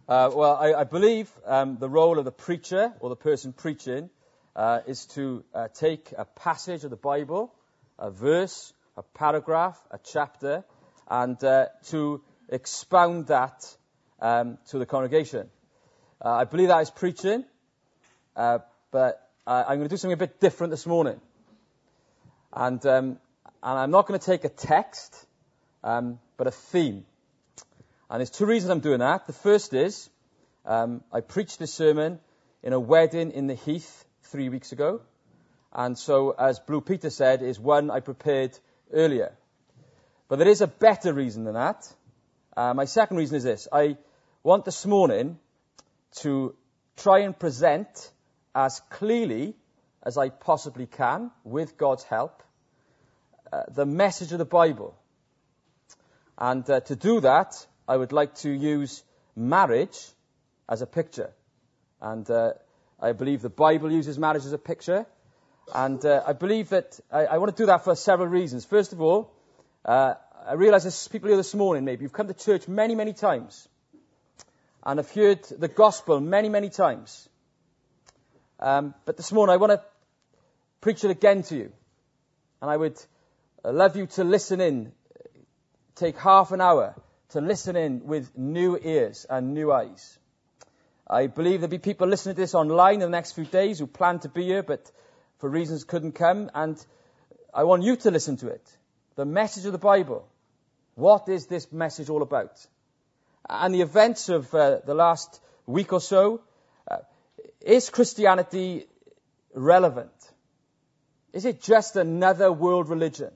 I believe the role of the preacher or the person preaching is to take a passage of the Bible, a verse, a paragraph, a chapter, and to expound that to the congregation. I believe that is preaching, but I'm going to do something a bit different this morning. And I'm not going to take a text, but a theme. And there's two reasons I'm doing that. The first is, I preached this sermon in a wedding in the Heath 3 weeks ago. And so, as Blue Peter said, is one I prepared earlier. But there is a better reason than that. My second reason is this. I want this morning to try and present as clearly as I possibly can, with God's help, the message of the Bible. And to do that, I would like to use marriage as a picture. And I believe the Bible uses marriage as a picture. And I believe that I want to do that for several reasons. First of all, I realize there's people here this morning, maybe you've come to church many, many times. And have heard the gospel many, many times. But this morning I want to preach it again to you. And I would love you to listen in. Take half an hour to listen in with new ears and new eyes. I believe there'll be people listening to this online in the next few days who plan to be here, but for reasons couldn't come. And I want you to listen to it. The message of the Bible. What is this message all about? And the events of the last week or so, is Christianity relevant? Is it just another world religion?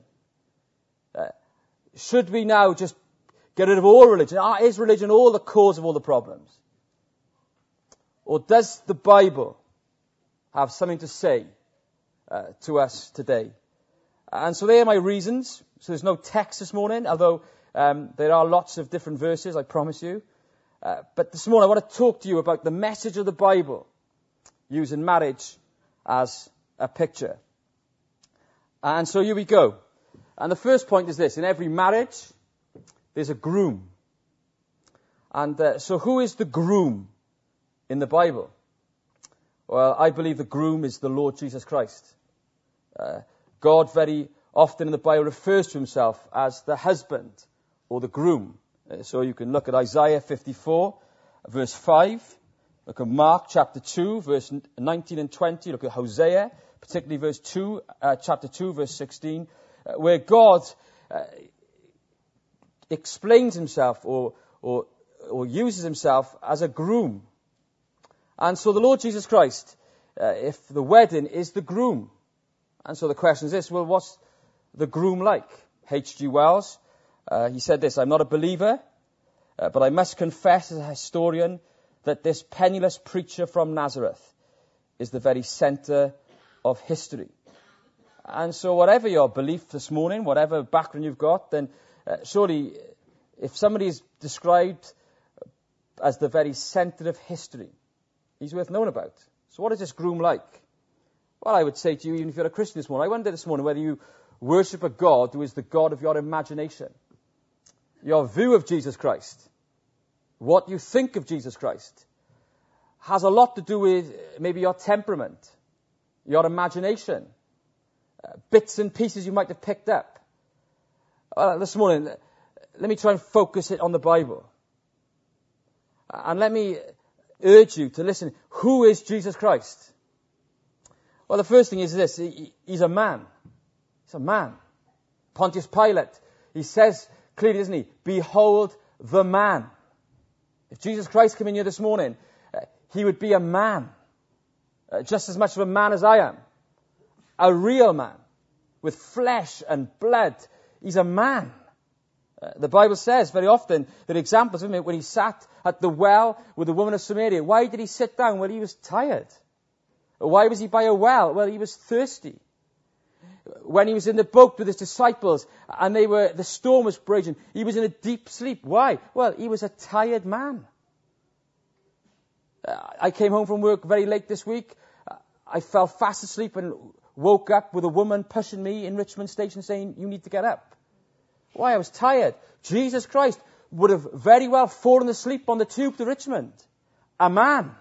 Should we now just get rid of all religion? Is religion all the cause of all the problems? Or does the Bible have something to say to us today? And so they are my reasons. So there's no text this morning, although there are lots of different verses, I promise you. But this morning I want to talk to you about the message of the Bible, using marriage as a picture. And so here we go. And the first point is this. In every marriage, there's a groom. And so who is the groom in the Bible? Well, I believe the groom is the Lord Jesus Christ. God very often in the Bible refers to himself as the husband or the groom. So you can look at Isaiah 54, verse 5. Look at Mark chapter 2, verse 19 and 20. Look at Hosea, particularly verse 2, chapter 2, verse 16, where God explains himself or uses himself as a groom. And so the Lord Jesus Christ, if the wedding is the groom. And so the question is this, well, what's the groom like? H.G. Wells, he said this, I'm not a believer, but I must confess as a historian that this penniless preacher from Nazareth is the very center of history. And so whatever your belief this morning, whatever background you've got, then surely if somebody is described as the very center of history, he's worth knowing about. So what is this groom like? Well, I would say to you, even if you're a Christian this morning, I wonder this morning whether you worship a God who is the God of your imagination. Your view of Jesus Christ, what you think of Jesus Christ, has a lot to do with maybe your temperament, your imagination, bits and pieces you might have picked up. This morning, let me try and focus it on the Bible. And let me urge you to listen. Who is Jesus Christ? Well, the first thing is this. He's a man. He's a man. Pontius Pilate, he says clearly, doesn't he? Behold the man. If Jesus Christ came in here this morning, he would be a man. Just as much of a man as I am. A real man. With flesh and blood. He's a man. The Bible says very often there are examples of him when he sat at the well with the woman of Samaria. Why did he sit down? Well, he was tired. Why was he by a well? Well, he was thirsty. When he was in the boat with his disciples and the storm was raging, he was in a deep sleep. Why? Well, he was a tired man. I came home from work very late this week. I fell fast asleep and woke up with a woman pushing me in Richmond Station saying, you need to get up. Why? I was tired. Jesus Christ, would have very well fallen asleep on the tube to Richmond. A man.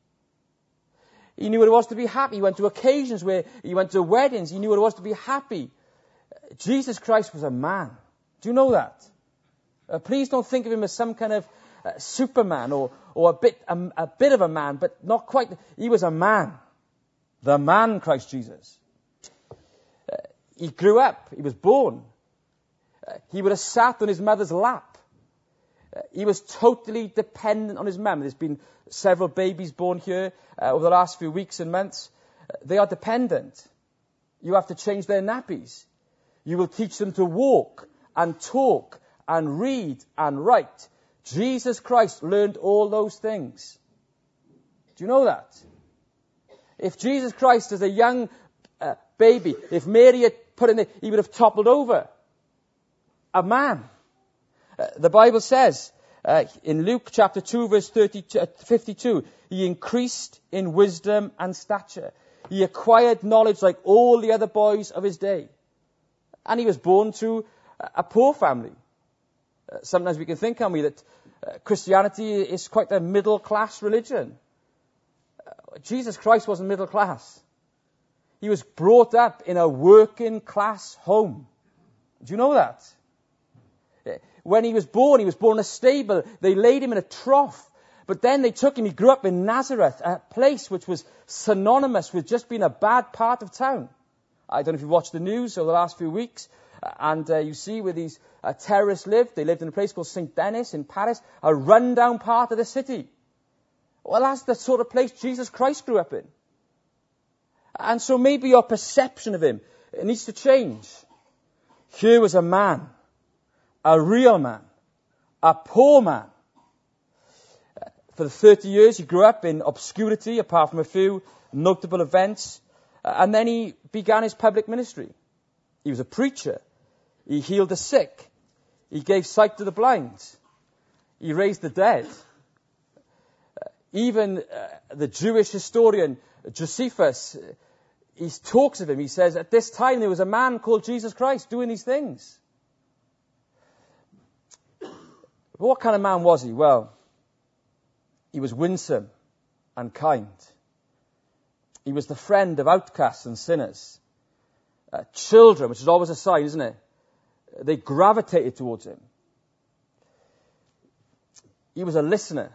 He knew what it was to be happy. He went to occasions where he went to weddings. He knew what it was to be happy. Jesus Christ was a man. Do you know that? Please don't think of him as some kind of Superman or a bit of a man, but not quite. He was a man. The man Christ Jesus. He grew up. He was born. He would have sat on his mother's lap. He was totally dependent on his mum. There's been several babies born here over the last few weeks and months. They are dependent. You have to change their nappies. You will teach them to walk and talk and read and write. Jesus Christ learned all those things. Do you know that? If Jesus Christ as a young baby, if Mary had put in there, he would have toppled over. A man. The Bible says in Luke chapter 2 verse 52, he increased in wisdom and stature. He acquired knowledge like all the other boys of his day. And he was born to a poor family. Sometimes we can think, can't we, that Christianity is quite a middle class religion. Jesus Christ wasn't middle class. He was brought up in a working class home. Do you know that? When he was born in a stable. They laid him in a trough. But then they took him, he grew up in Nazareth, a place which was synonymous with just being a bad part of town. I don't know if you've watched the news over the last few weeks, and you see where these terrorists lived. They lived in a place called St. Denis in Paris, a rundown part of the city. Well, that's the sort of place Jesus Christ grew up in. And so maybe your perception of him needs to change. Here was a man, a real man, a poor man. For the 30 years he grew up in obscurity, apart from a few notable events. And then he began his public ministry. He was a preacher. He healed the sick. He gave sight to the blind. He raised the dead. Even the Jewish historian Josephus, he talks of him. He says, at this time there was a man called Jesus Christ doing these things. But what kind of man was he? Well, he was winsome and kind. He was the friend of outcasts and sinners. Children, which is always a sign, isn't it? They gravitated towards him. He was a listener.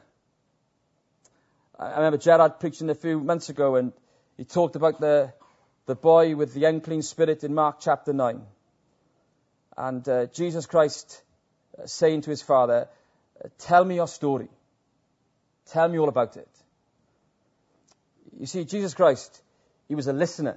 I remember Gerard preaching a few months ago, and he talked about the boy with the unclean spirit in Mark chapter 9. And Jesus Christ saying to his father, tell me your story. Tell me all about it. You see, Jesus Christ, he was a listener.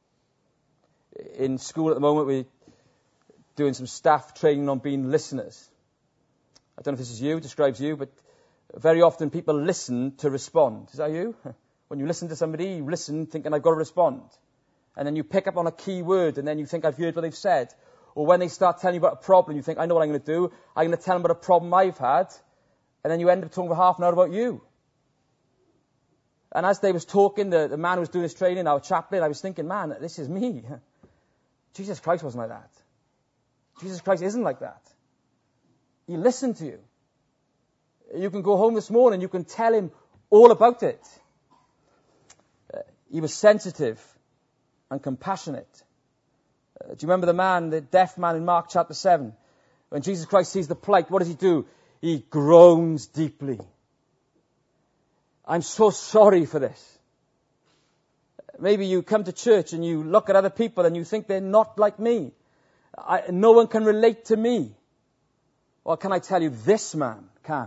In school at the moment, we're doing some staff training on being listeners. I don't know if this is you, describes you, but very often people listen to respond. Is that you? When you listen to somebody, you listen thinking, I've got to respond. And then you pick up on a key word, and then you think, I've heard what they've said. Or when they start telling you about a problem, you think, I know what I'm going to do. I'm going to tell them about a problem I've had. And then you end up talking for half an hour about you. And as they was talking, the man who was doing this training, our chaplain, I was thinking, man, this is me. Jesus Christ wasn't like that. Jesus Christ isn't like that. He listened to you. You can go home this morning, you can tell him all about it. He was sensitive and compassionate. Do you remember the deaf man in Mark chapter 7? When Jesus Christ sees the plight, what does he do? He groans deeply. I'm so sorry for this. Maybe you come to church and you look at other people and you think they're not like me. No one can relate to me. Well, can I tell you, this man can.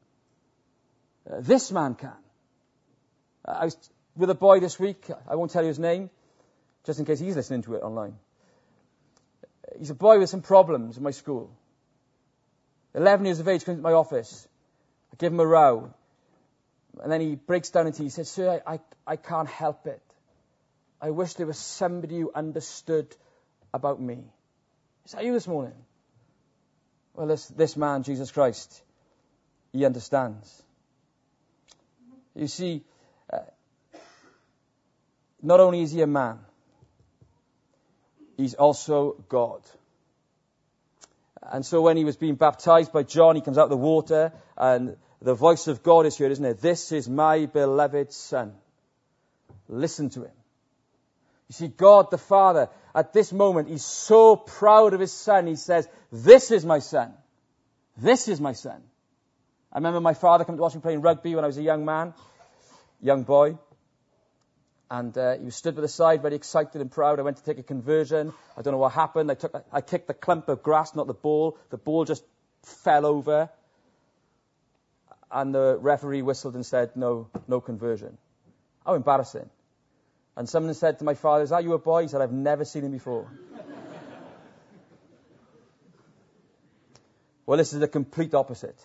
This man can. I was with a boy this week. I won't tell you his name, just in case he's listening to it online. He's a boy with some problems in my school. 11 years of age, comes to my office. I give him a row. And then he breaks down into, he says, sir, I can't help it. I wish there was somebody who understood about me. Is that you this morning? Well, this man, Jesus Christ, he understands. You see, not only is he a man, he's also God. And so when he was being baptized by John, he comes out of the water, and the voice of God is heard, isn't it? This is my beloved Son. Listen to him. You see, God the Father, at this moment, he's so proud of his Son. He says, this is my Son. This is my Son. I remember my father coming to watch me playing rugby when I was a young boy. And he was stood by the side, very excited and proud. I went to take a conversion. I don't know what happened. I kicked the clump of grass, not the ball. The ball just fell over. And the referee whistled and said, no conversion. How embarrassing. And someone said to my father, is that you a boy? He said, I've never seen him before. Well, this is the complete opposite.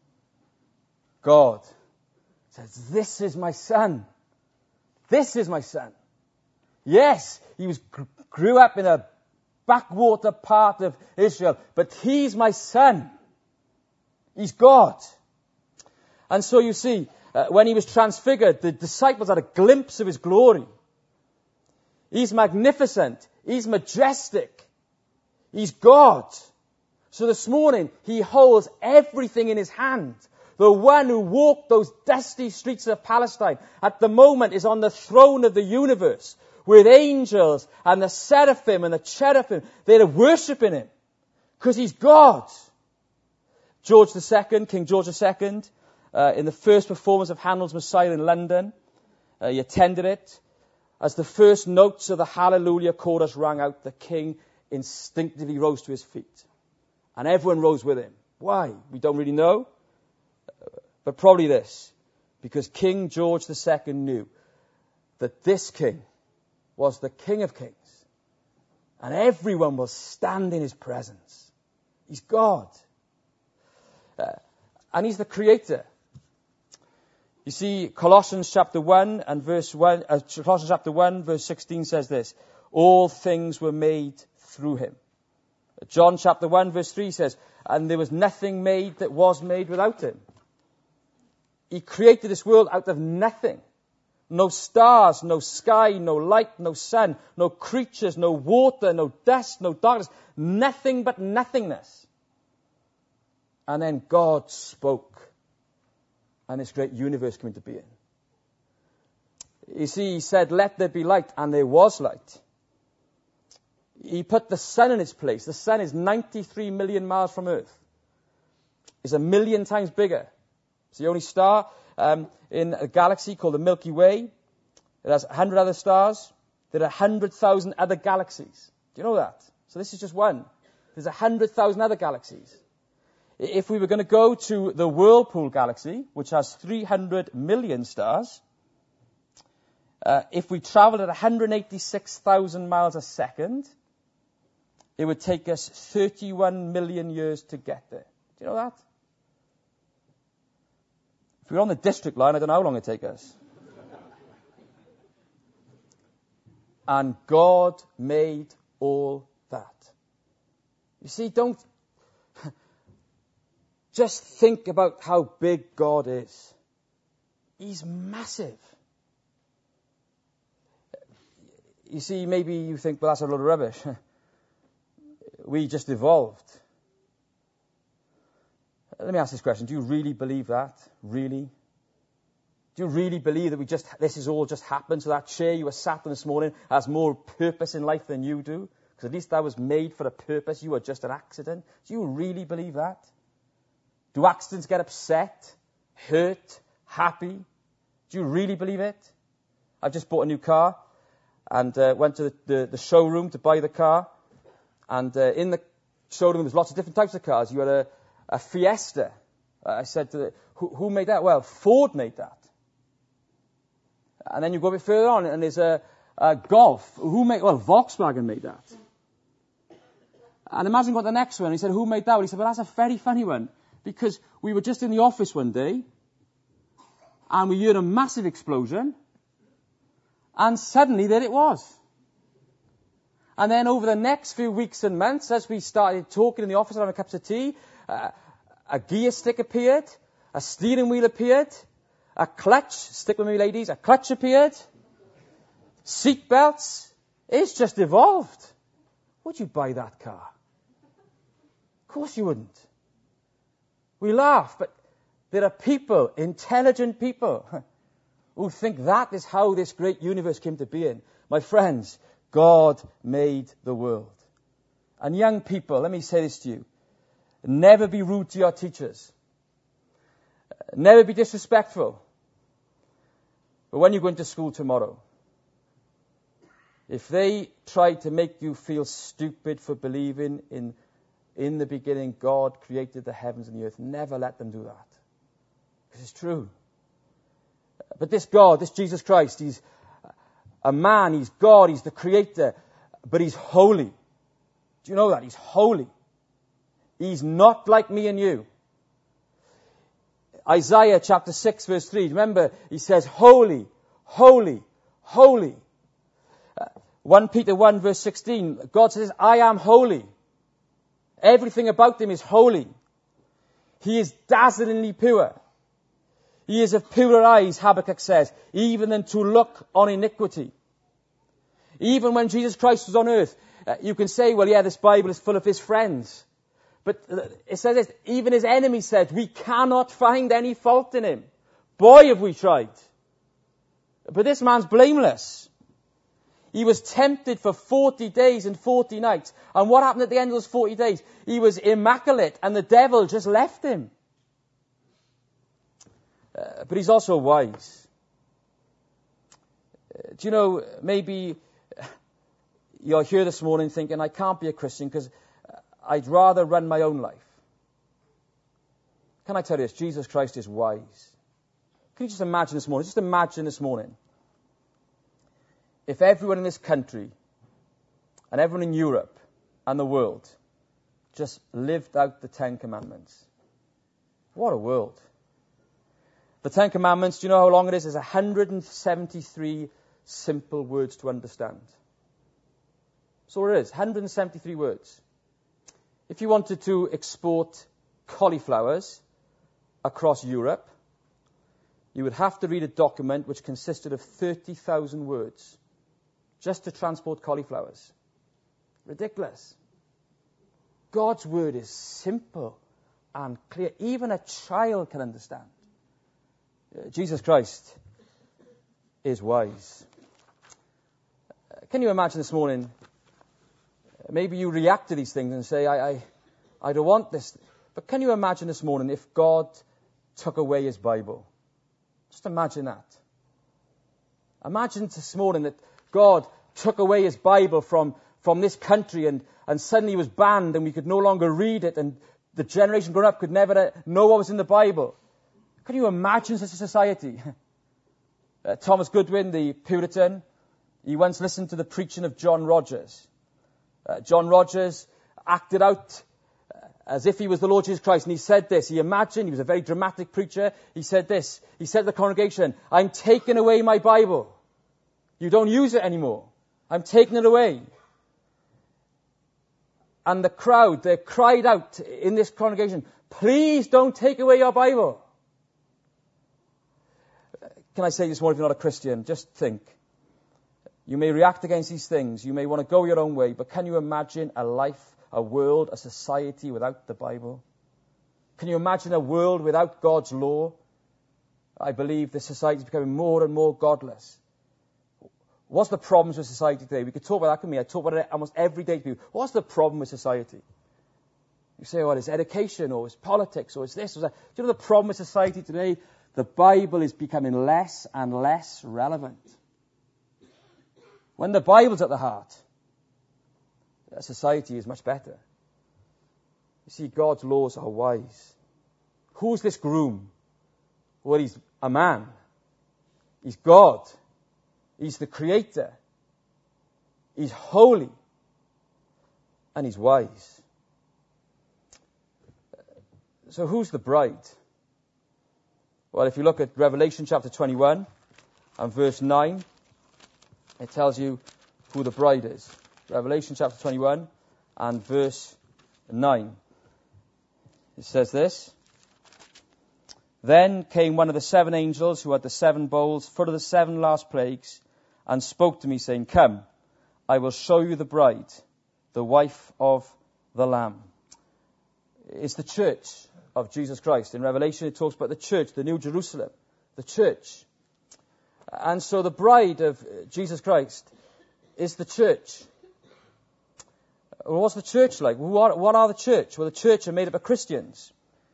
God says, this is my Son. This is my Son. Yes, he grew up in a backwater part of Israel, but he's my Son. He's God. And so you see, when he was transfigured, the disciples had a glimpse of his glory. He's magnificent. He's majestic. He's God. So this morning, he holds everything in his hand. The one who walked those dusty streets of Palestine at the moment is on the throne of the universe with angels and the seraphim and the cherubim. They're worshiping him because he's God. King George II, in the first performance of Handel's Messiah in London, he attended it. As the first notes of the Hallelujah chorus rang out, the king instinctively rose to his feet. And everyone rose with him. Why? We don't really know. But probably this, because King George II knew that this king was the King of Kings, and everyone will stand in his presence. He's God. And he's the creator. You see, Colossians chapter 1 verse 16 says this, all things were made through him. John chapter 1 verse 3 says, and there was nothing made that was made without him. He created this world out of nothing. No stars, no sky, no light, no sun, no creatures, no water, no dust, no darkness. Nothing but nothingness. And then God spoke. And this great universe came into being. You see, he said, let there be light. And there was light. He put the sun in its place. The sun is 93 million miles from Earth. It's 1 million times bigger. It's the only star in a galaxy called the Milky Way. It has 100 other stars. There are 100,000 other galaxies. Do you know that? So this is just one. There's 100,000 other galaxies. If we were going to go to the Whirlpool galaxy, which has 300 million stars, if we traveled at 186,000 miles a second, it would take us 31 million years to get there. Do you know that? If we were on the district line, I don't know how long it'd take us. And God made all that. You see, don't just think about how big God is. He's massive. You see, maybe you think, well, that's a load of rubbish. We just evolved. Let me ask this question. Do you really believe that? Really? Do you really believe that this is all just happened? So that chair you were sat on this morning has more purpose in life than you do? Because at least that was made for a purpose. You were just an accident. Do you really believe that? Do accidents get upset, hurt, happy? Do you really believe it? I've just bought a new car and went to the showroom to buy the car. And in the showroom, there's lots of different types of cars. You had a Fiesta. I said to who made that? Well, Ford made that. And then you go a bit further on, and there's a Golf. Well, Volkswagen made that. And imagine what the next one. He said, who made that? Well, he said, well, that's a very funny one. Because we were just in the office one day, and we heard a massive explosion, and suddenly there it was. And then over the next few weeks and months, as we started talking in the office and having cups of tea, a gear stick appeared, a steering wheel appeared, a clutch, stick with me ladies, a clutch appeared, seat belts. It's just evolved. Would you buy that car? Of course you wouldn't. We laugh, but there are people, intelligent people, who think that is how this great universe came to be in. My friends, God made the world. And young people, let me say this to you. Never be rude to your teachers. Never be disrespectful. But when you go into school tomorrow, if they try to make you feel stupid for believing in the beginning God created the heavens and the earth, never let them do that. Because it's true. But this God, this Jesus Christ, he's a man, he's God, he's the creator, but he's holy. Do you know that? He's holy. He's not like me and you. Isaiah chapter 6 verse 3, remember, he says, holy, holy, holy. 1 Peter 1 verse 16, God says, I am holy. Everything about him is holy. He is dazzlingly pure. He is of purer eyes, Habakkuk says, even than to look on iniquity. Even when Jesus Christ was on earth, you can say, well, yeah, this Bible is full of his friends. But it says this, even his enemies said, we cannot find any fault in him. Boy, have we tried. But this man's blameless. He was tempted for 40 days and 40 nights. And what happened at the end of those 40 days? He was immaculate and the devil just left him. But he's also wise. Do you know, maybe you're here this morning thinking, I can't be a Christian because I'd rather run my own life. Can I tell you this? Jesus Christ is wise. Can you just imagine this morning? Just imagine this morning. If everyone in this country and everyone in Europe and the world just lived out the 10 Commandments. What a world. The 10 Commandments, do you know how long it is? It's 173 simple words to understand. So it is, 173 words. If you wanted to export cauliflowers across Europe, you would have to read a document which consisted of 30,000 words just to transport cauliflowers. Ridiculous. God's word is simple and clear. Even a child can understand. Jesus Christ is wise. Can you imagine this morning, maybe you react to these things and say, I don't want this. But can you imagine this morning if God took away his Bible? Just imagine that. Imagine this morning that God took away his Bible from this country and suddenly it was banned and we could no longer read it and the generation growing up could never know what was in the Bible. Can you imagine such a society? Thomas Goodwin, the Puritan, he once listened to the preaching of John Rogers. John Rogers acted out as if he was the Lord Jesus Christ. And he said this. He imagined, he was a very dramatic preacher. He said this. He said to the congregation, I'm taking away my Bible. You don't use it anymore. I'm taking it away. And the crowd, they cried out in this congregation, please don't take away your Bible. Can I say this morning, if you're not a Christian, just think. You may react against these things. You may want to go your own way. But can you imagine a life, a world, a society without the Bible? Can you imagine a world without God's law? I believe the society is becoming more and more godless. What's the problems with society today? We could talk about that, couldn't we? I talk about it almost every day to people. What's the problem with society? You say, well, it's education, or it's politics, or it's this, or that. Do you know the problem with society today? The Bible is becoming less and less relevant. When the Bible's at the heart, society is much better. You see, God's laws are wise. Who's this groom? Well, he's a man. He's God. He's the Creator. He's holy. And he's wise. So who's the bride? Well, if you look at Revelation chapter 21 and verse 9, it tells you who the bride is. Revelation chapter 21 and verse 9. It says this. Then came one of the 7 angels who had the 7 bowls full of the 7 last plagues and spoke to me, saying, come, I will show you the bride, the wife of the Lamb. is the church of Jesus Christ. In Revelation, it talks about the church, the New Jerusalem, the church. And so the bride of Jesus Christ is the church. Well, what's the church like? What are the church? Well, the church are made up of Christians.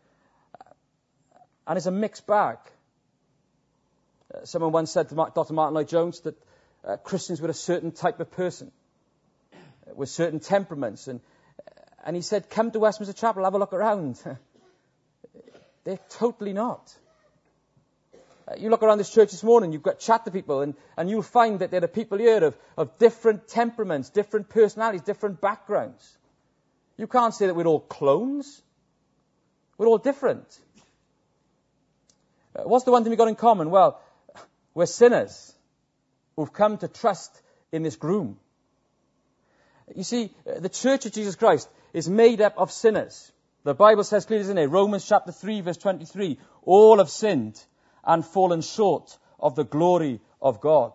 And it's a mixed bag. Someone once said to Dr. Martin Lloyd-Jones that Christians were a certain type of person, with certain temperaments. And he said, come to Westminster Chapel, have a look around. They're totally not. You look around this church this morning, you've got chat to people, and you'll find that there are people here of different temperaments, different personalities, different backgrounds. You can't say that we're all clones. We're all different. What's the one thing we've got in common? Well, we're sinners who've come to trust in this groom. You see, the church of Jesus Christ is made up of sinners. The Bible says clearly, isn't it? Romans chapter 3, verse 23, all have sinned and fallen short of the glory of God.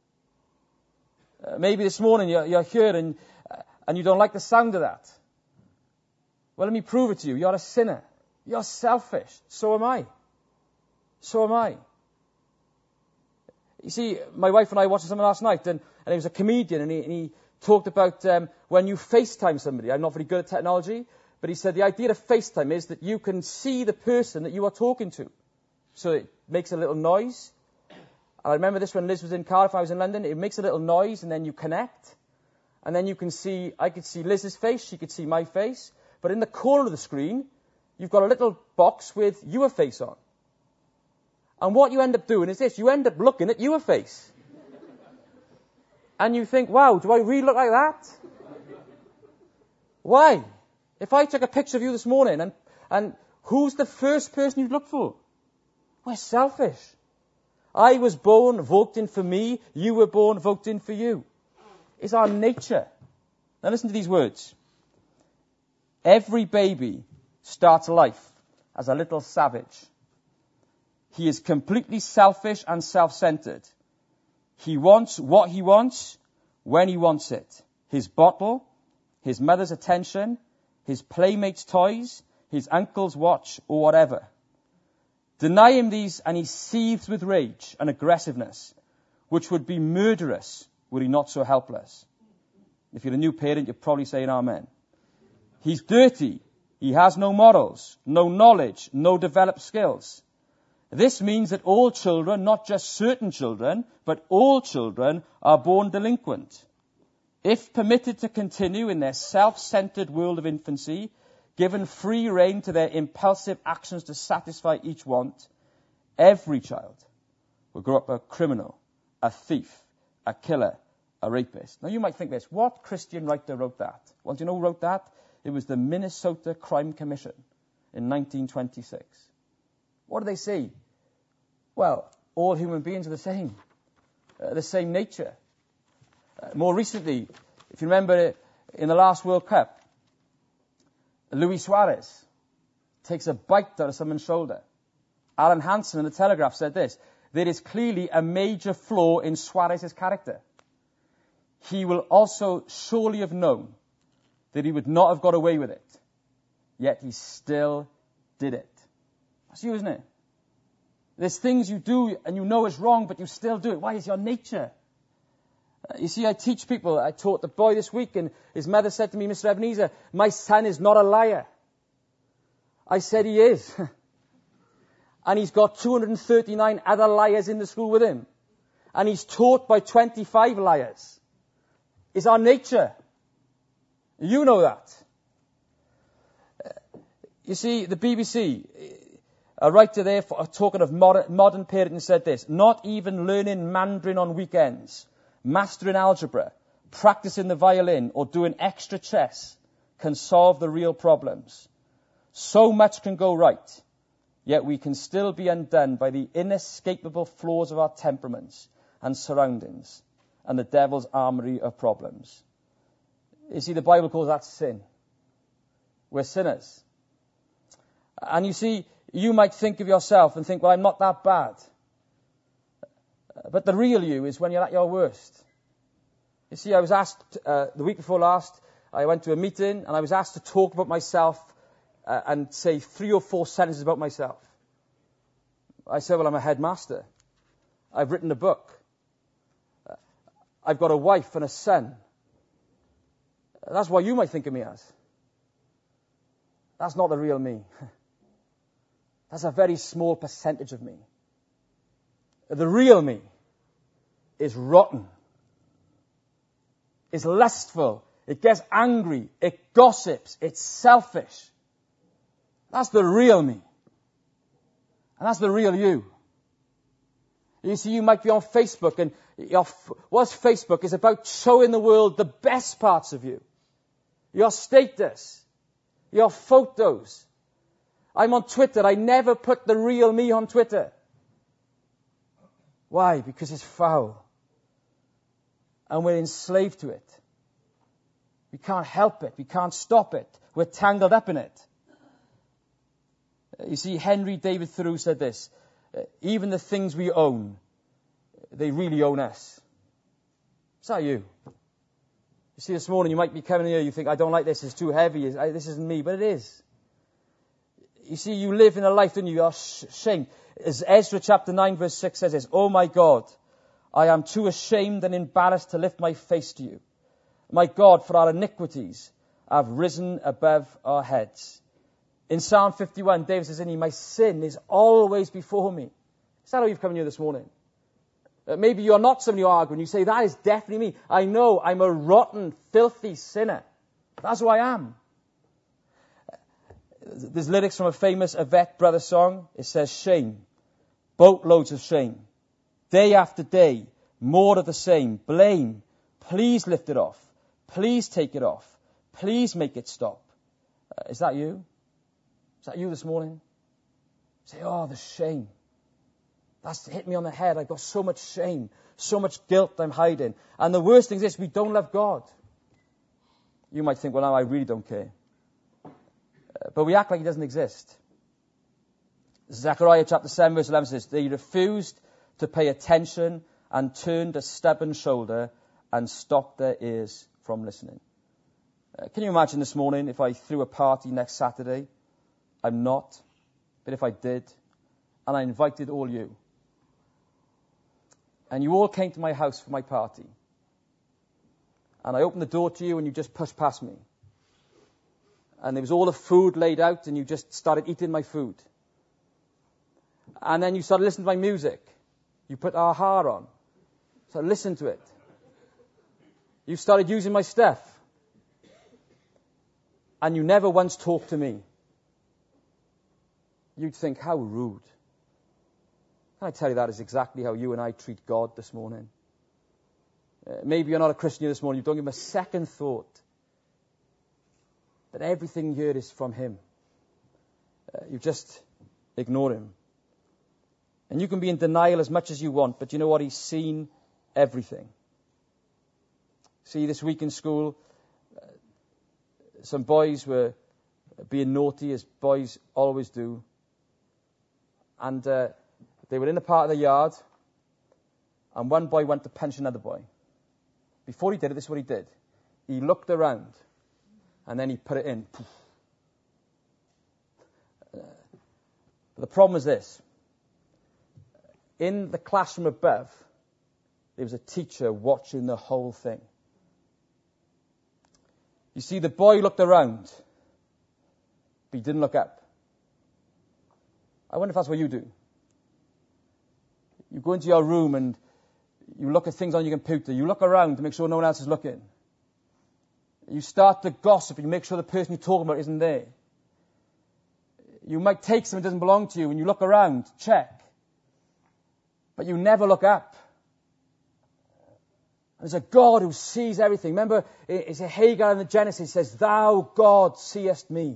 Maybe this morning you're here and you don't like the sound of that. Well, let me prove it to you. You're a sinner. You're selfish. So am I. So am I. You see, my wife and I watched something last night, and he was a comedian, and he talked about when you FaceTime somebody. I'm not very good at technology, but he said the idea of FaceTime is that you can see the person that you are talking to. So it makes a little noise. I remember this when Liz was in Cardiff, I was in London. It makes a little noise, and then you connect. And then you can see, I could see Liz's face, she could see my face. But in the corner of the screen, you've got a little box with your face on. And what you end up doing is this, you end up looking at your face. And you think, wow, do I really look like that? Why? If I took a picture of you this morning, and who's the first person you'd look for? We're selfish. I was born, voted in for me. You were born, voted in for you. It's our nature. Now listen to these words. Every baby starts life as a little savage. He is completely selfish and self-centered. He wants what he wants when he wants it. His bottle, his mother's attention, his playmate's toys, his uncle's watch, or whatever. Deny him these and he seethes with rage and aggressiveness, which would be murderous were he not so helpless. If you're a new parent, you're probably saying amen. He's dirty. He has no morals, no knowledge, no developed skills. This means that all children, not just certain children, but all children are born delinquent. If permitted to continue in their self-centered world of infancy, given free rein to their impulsive actions to satisfy each want, every child will grow up a criminal, a thief, a killer, a rapist. Now you might think this, what Christian writer wrote that? Well, do you know who wrote that? It was the Minnesota Crime Commission in 1926. What do they say? Well, all human beings are the same nature. More recently, if you remember in the last World Cup, Luis Suarez takes a bite out of someone's shoulder. Alan Hansen in the Telegraph said this, there is clearly a major flaw in Suarez's character. He will also surely have known that he would not have got away with it, yet he still did it. That's you, isn't it? There's things you do and you know it's wrong, but you still do it. Why? It's your nature. You see, I teach people. I taught the boy this week, and his mother said to me, Mr. Ebenezer, my son is not a liar. I said he is. And he's got 239 other liars in the school with him. And he's taught by 25 liars. It's our nature. You know that. You see, the BBC, a writer there talking of modern parenting said this, not even learning Mandarin on weekends, mastering algebra, practicing the violin, or doing extra chess can solve the real problems. So much can go right, yet we can still be undone by the inescapable flaws of our temperaments and surroundings and the devil's armory of problems. You see, the Bible calls that sin. We're sinners. And you see, you might think of yourself and think, well, I'm not that bad. But the real you is when you're at your worst. You see, I was asked the week before last, I went to a meeting and I was asked to talk about myself and say 3 or 4 sentences about myself. I say, well, I'm a headmaster. I've written a book. I've got a wife and a son. That's what you might think of me as. That's not the real me. That's a very small percentage of me. The real me is rotten. It's lustful. It gets angry. It gossips. It's selfish. That's the real me. And that's the real you. You see, you might be on Facebook, and what's Facebook? It's about showing the world the best parts of you. Your status. Your photos. I'm on Twitter. I never put the real me on Twitter. Why? Because it's foul. And we're enslaved to it. We can't help it. We can't stop it. We're tangled up in it. You see, Henry David Thoreau said this, even the things we own, they really own us. Is that you? You see, this morning you might be coming here, you think, I don't like this, it's too heavy, this isn't me, but it is. You see, you live in a life, don't you? You're ashamed. As Ezra chapter 9 verse 6 says this, oh my God, I am too ashamed and embarrassed to lift my face to you. My God, for our iniquities have risen above our heads. In Psalm 51, David says, my sin is always before me. Is that how you've come here this morning? Maybe you're not somebody who arguing. You say, that is definitely me. I know I'm a rotten, filthy sinner. That's who I am. There's lyrics from a famous Yvette Brothers song. It says, shame, boatloads of shame. Day after day, more of the same. Blame, please lift it off. Please take it off. Please make it stop. Is that you? Is that you this morning? Say, oh, the shame. That's hit me on the head. I've got so much shame, so much guilt I'm hiding. And the worst thing is this, we don't love God. You might think, well, now I really don't care. But we act like he doesn't exist. Zechariah chapter 7 verse 11 says, they refused to pay attention and turned a stubborn shoulder and stopped their ears from listening. Can you imagine this morning if I threw a party next Saturday? I'm not. But if I did, and I invited all you, and you all came to my house for my party, and I opened the door to you and you just pushed past me, and there was all the food laid out and you just started eating my food, and then you started listening to my music, you put Aha on, so listen to it, you started using my stuff, and you never once talked to me, you'd think, how rude. Can I tell you that is exactly how you and I treat God this morning? Maybe you're not a Christian this morning. You don't give him a second thought that everything here is from him. You just ignore him. And you can be in denial as much as you want, but you know what? He's seen everything. See, this week in school, some boys were being naughty, as boys always do. And they were in a part of the yard, and one boy went to punch another boy. Before he did it, this is what he did. He looked around, and then he put it in. The problem is this. In the classroom above, there was a teacher watching the whole thing. You see, the boy looked around, but he didn't look up. I wonder if that's what you do. You go into your room and you look at things on your computer. You look around to make sure no one else is looking. You start to gossip and you make sure the person you're talking about isn't there. You might take something that doesn't belong to you and you look around, check. But you never look up. There's a God who sees everything. Remember, it's a Hagar in the Genesis. It says, thou, God, seest me.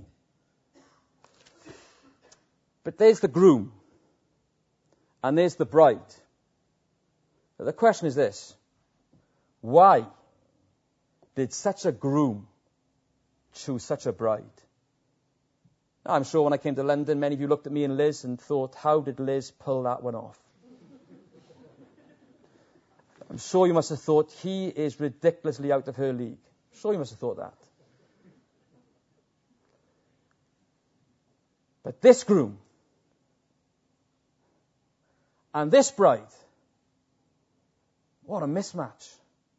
But there's the groom. And there's the bride. But the question is this. Why did such a groom choose such a bride? Now, I'm sure when I came to London, many of you looked at me and Liz and thought, how did Liz pull that one off? I'm sure you must have thought, he is ridiculously out of her league. I'm sure you must have thought that. But this groom and this bride, what a mismatch.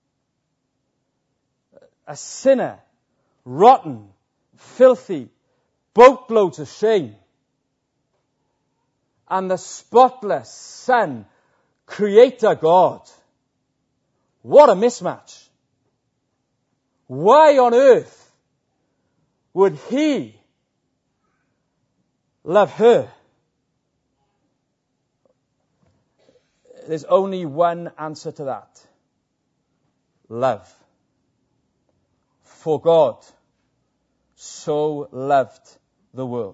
A sinner, rotten, filthy, boatloads of shame. And the spotless Son, Creator God. What a mismatch. Why on earth would he love her? There's only one answer to that. Love. For God so loved the world.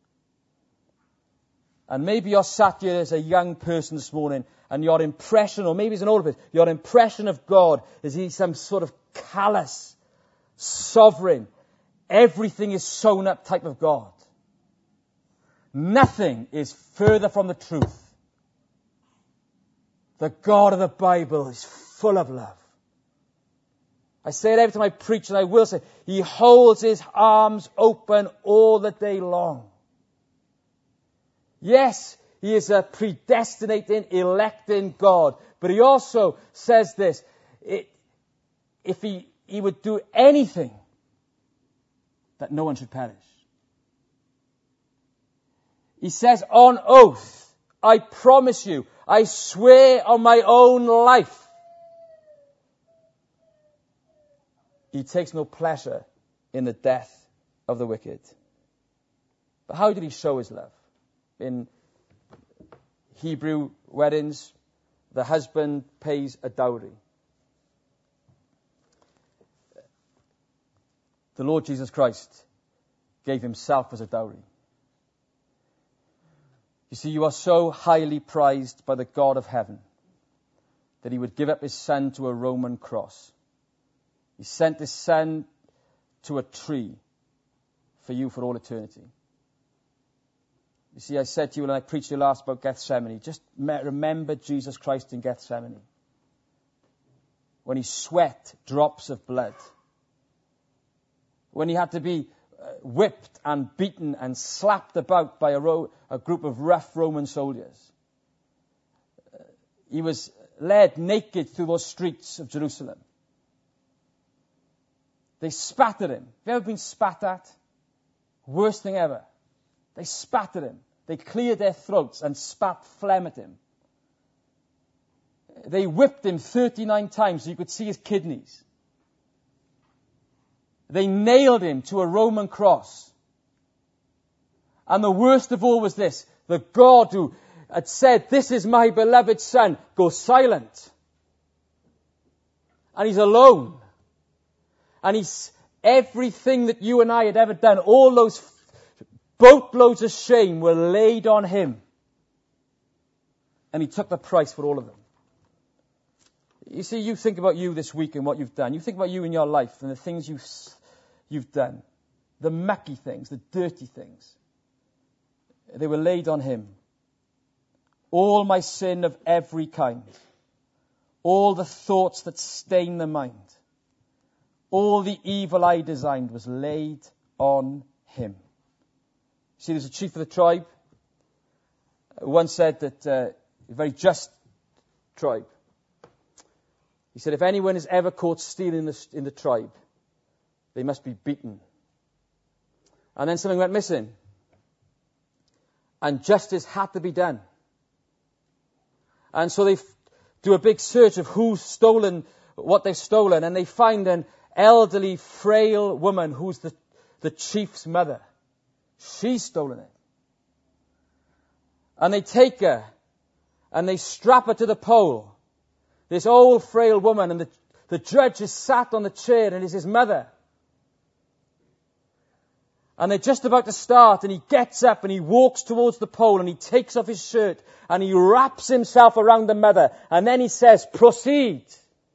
And maybe you're sat here as a young person this morning, and your impression, or maybe it's an older person, your impression of God is he's some sort of callous, sovereign, everything is sewn up type of God. Nothing is further from the truth. The God of the Bible is full of love. I say it every time I preach, and I will say, he holds his arms open all the day long. Yes, he is a predestinating, electing God. But he also says this, if he would do anything, that no one should perish. He says on oath, I promise you, I swear on my own life. He takes no pleasure in the death of the wicked. But how did he show his love? In Hebrew weddings, the husband pays a dowry. The Lord Jesus Christ gave himself as a dowry. You see, you are so highly prized by the God of heaven that he would give up his son to a Roman cross. He sent his son to a tree for you for all eternity. You see, I said to you when I preached to you last about Gethsemane, just remember Jesus Christ in Gethsemane. When he sweat drops of blood. When he had to be whipped and beaten and slapped about by a group of rough Roman soldiers. He was led naked through those streets of Jerusalem. They spat at him. Have you ever been spat at? Worst thing ever. They spat at him. They cleared their throats and spat phlegm at him. They whipped him 39 times so you could see his kidneys. They nailed him to a Roman cross. And the worst of all was this. The God who had said, this is my beloved son, goes silent. And he's alone. And he's everything that you and I had ever done, all those boatloads of shame were laid on him. And he took the price for all of them. You see, you think about you this week and what you've done. You think about you in your life and the things you've done. The mucky things, the dirty things. They were laid on him. All my sin of every kind. All the thoughts that stain the mind. All the evil I designed was laid on him. See, there's a chief of the tribe who once said that a very just tribe. He said, if anyone is ever caught stealing in the tribe, they must be beaten. And then something went missing. And justice had to be done. And so they do a big search of who's stolen what they've stolen. And they find an elderly, frail woman who's the chief's mother. She's stolen it. And they take her and they strap her to the pole. This old, frail woman, and the judge is sat on the chair and is his mother. And they're just about to start, and he gets up and he walks towards the pole and he takes off his shirt and he wraps himself around the mother. And then he says, proceed.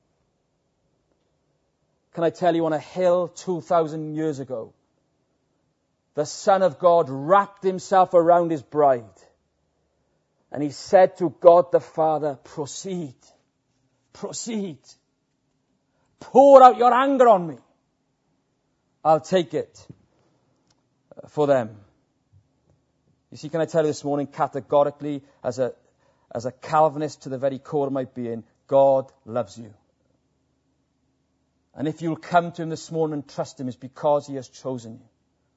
Can I tell you, on a hill 2,000 years ago, the Son of God wrapped himself around his bride. And he said to God the Father, proceed. Proceed. Pour out your anger on me. I'll take it for them. You see, can I tell you this morning, categorically, as a Calvinist to the very core of my being, God loves you. And if you'll come to him this morning and trust him, it's because he has chosen you.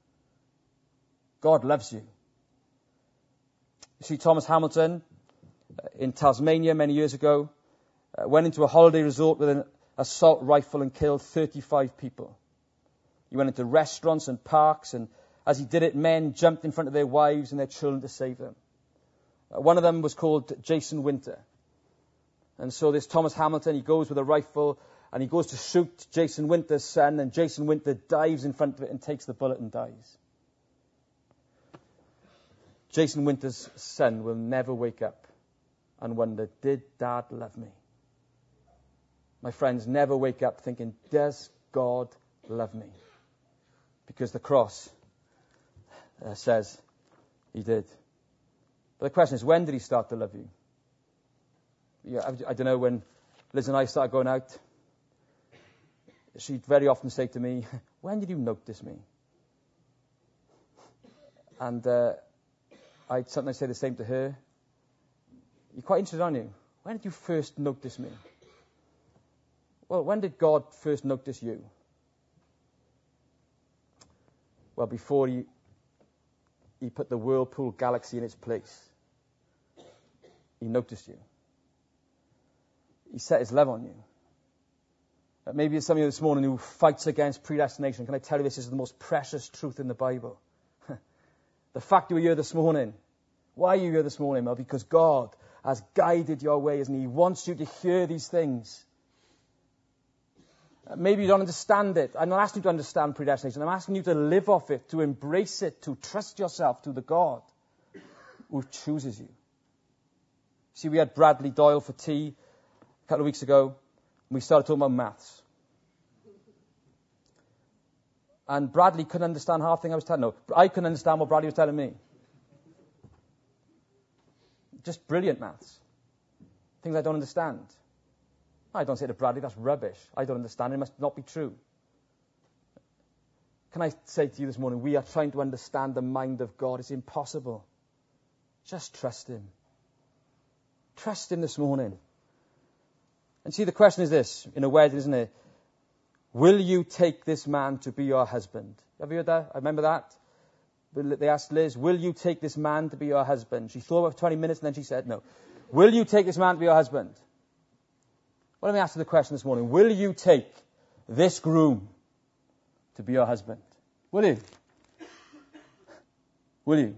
God loves you. You see, Thomas Hamilton, in Tasmania many years ago, went into a holiday resort with an assault rifle and killed 35 people. He went into restaurants and parks, and as he did it, men jumped in front of their wives and their children to save them. One of them was called Jason Winter. And so this Thomas Hamilton, he goes with a rifle, and he goes to shoot Jason Winter's son, and Jason Winter dives in front of it and takes the bullet and dies. Jason Winter's son will never wake up and wonder, did Dad love me? My friends, never wake up thinking, does God love me? Because the cross says he did. But the question is, when did he start to love you? Yeah, I don't know, when Liz and I started going out, she'd very often say to me, when did you notice me? And I'd sometimes say the same to her. You're quite interested, aren't you? When did you first notice me? Well, when did God first notice you? Well, before he put the whirlpool galaxy in its place. He noticed you. He set his love on you. Maybe it's some of you this morning who fights against predestination. Can I tell you, this is the most precious truth in the Bible? The fact you're here this morning. Why are you here this morning? Well, because God has guided your ways and he wants you to hear these things. Maybe you don't understand it. I'm not asking you to understand predestination. I'm asking you to live off it, to embrace it, to trust yourself to the God who chooses you. See, we had Bradley Doyle for tea a couple of weeks ago, and we started talking about maths. And Bradley couldn't understand half the thing I was telling him. No, I couldn't understand what Bradley was telling me. Just brilliant maths. Things I don't understand. I don't say to Bradley, that's rubbish. I don't understand. It must not be true. Can I say to you this morning, we are trying to understand the mind of God. It's impossible. Just trust him. Trust him this morning. And see, the question is this, in a wedding, isn't it? Will you take this man to be your husband? Have you heard that? I remember that. They asked Liz, will you take this man to be your husband? She thought about 20 minutes and then she said no. Will you take this man to be your husband? Well, let me ask you the question this morning. Will you take this groom to be your husband? Will you? Will you?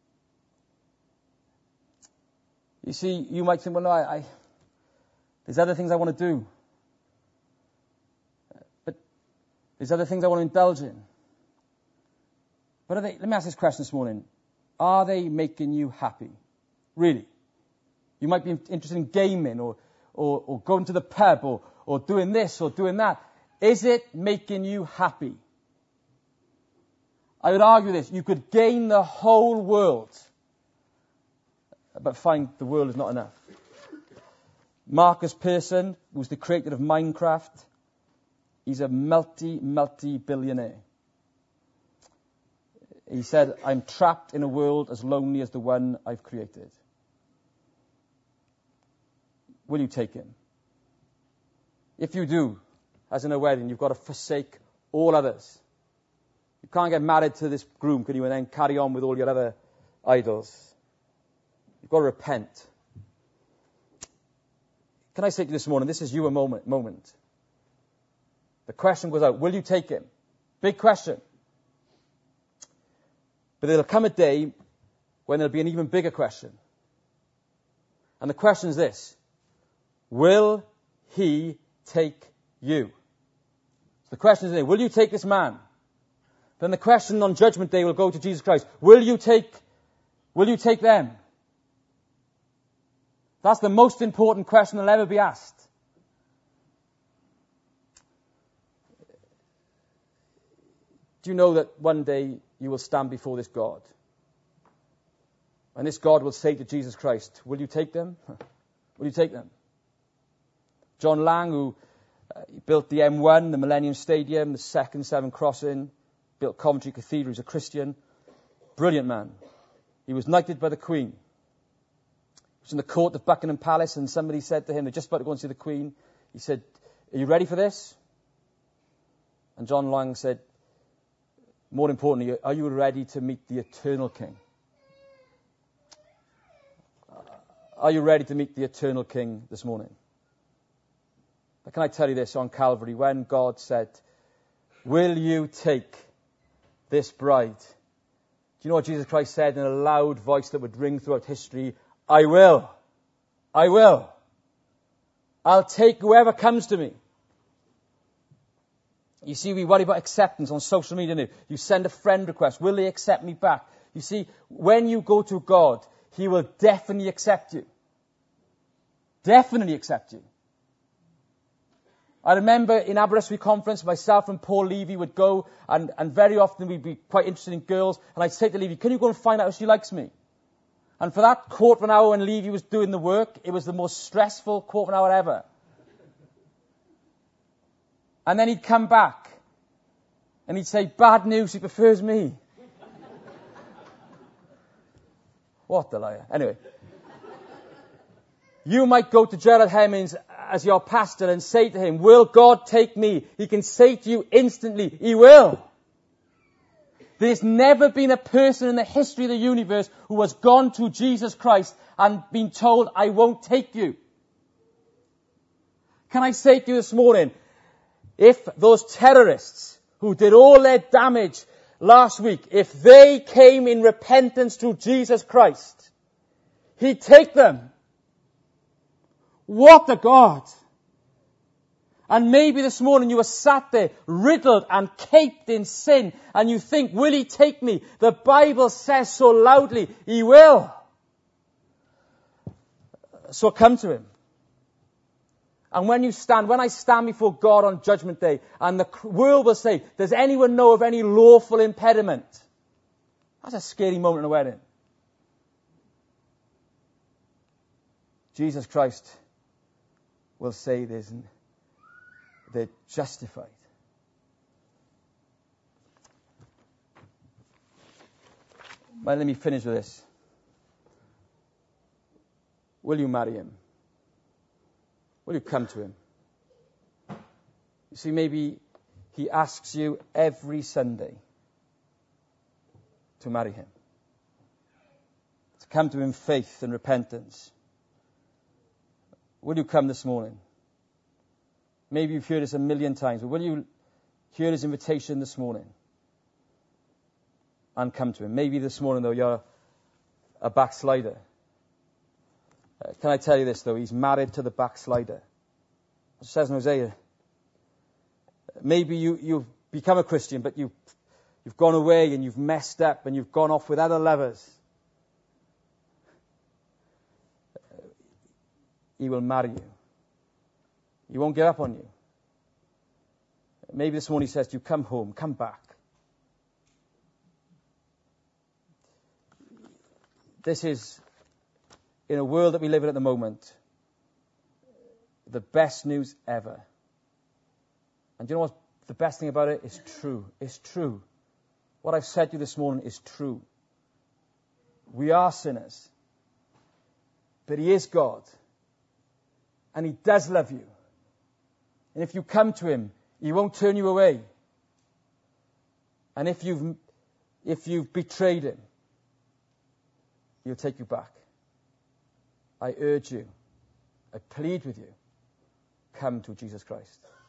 You see, you might think, well, no, there's other things I want to do. But there's other things I want to indulge in. But let me ask this question this morning. Are they making you happy? Really? You might be interested in gaming or going to the pub or doing this or doing that. Is it making you happy? I would argue this. You could gain the whole world, but find the world is not enough. Marcus Persson, who's the creator of Minecraft, he's a multi-billionaire. He said, I'm trapped in a world as lonely as the one I've created. Will you take him? If you do, as in a wedding, you've got to forsake all others. You can't get married to this groom, can you, and then carry on with all your other idols. You've got to repent. Can I say to you this morning, this is you a moment. The question goes out, will you take him? Big question. But there'll come a day when there'll be an even bigger question. And the question is this. Will he take you? So the question is, will you take this man? Then the question on Judgment Day will go to Jesus Christ. Will you take them? That's the most important question that'll ever be asked. Do you know that one day you will stand before this God? And this God will say to Jesus Christ, will you take them? Will you take them? John Lang, who built the M1, the Millennium Stadium, the second Severn Crossing, built Coventry Cathedral, he's a Christian. Brilliant man. He was knighted by the Queen. He was in the court of Buckingham Palace, and somebody said to him, they're just about to go and see the Queen. He said, "Are you ready for this?" And John Lang said, "More importantly, are you ready to meet the eternal King?" Are you ready to meet the eternal King this morning? But can I tell you this, on Calvary, when God said, "Will you take this bride?" Do you know what Jesus Christ said in a loud voice that would ring throughout history? "I will. I will. I'll take whoever comes to me." You see, we worry about acceptance on social media now. You send a friend request. Will they accept me back? You see, when you go to God, He will definitely accept you. Definitely accept you. I remember in Aberystwyth Conference, myself and Paul Levy would go, and very often we'd be quite interested in girls, and I'd say to Levy, "Can you go and find out if she likes me?" And for that quarter of an hour when Levy was doing the work, it was the most stressful quarter of an hour ever. And then he'd come back, and he'd say, "Bad news, she prefers me." What the liar. Anyway. You might go to Gerard Hemmings as your pastor and say to him, "Will God take me?" He can say to you instantly, He will. There's never been a person in the history of the universe who has gone to Jesus Christ and been told, "I won't take you." Can I say to you this morning, if those terrorists who did all their damage last week, if they came in repentance to Jesus Christ, He'd take them. What a God! And maybe this morning you were sat there, riddled and caked in sin, and you think, "Will He take me?" The Bible says so loudly, He will. So come to Him. And when I stand before God on Judgment Day, and the world will say, "Does anyone know of any lawful impediment?" That's a scary moment in a wedding. Jesus Christ will say they're justified. Well, let me finish with this. Will you marry Him? Will you come to Him? You see, maybe He asks you every Sunday to marry Him. To come to Him in faith and repentance. Will you come this morning? Maybe you've heard this a million times, but will you hear His invitation this morning and come to Him? Maybe this morning, though, you're a backslider. Can I tell you this, though? He's married to the backslider. It says in Hosea. Maybe you've become a Christian, but you've gone away and you've messed up and you've gone off with other lovers. He will marry you. He won't give up on you. Maybe this morning He says to you, "Come home, come back." This is, in a world that we live in at the moment, the best news ever. And do you know what the best thing about it is? True. It's true. What I've said to you this morning is true. We are sinners. But He is God. And He does love you. And if you come to Him, He won't turn you away. And if you've betrayed Him, He'll take you back. I urge you, I plead with you, come to Jesus Christ.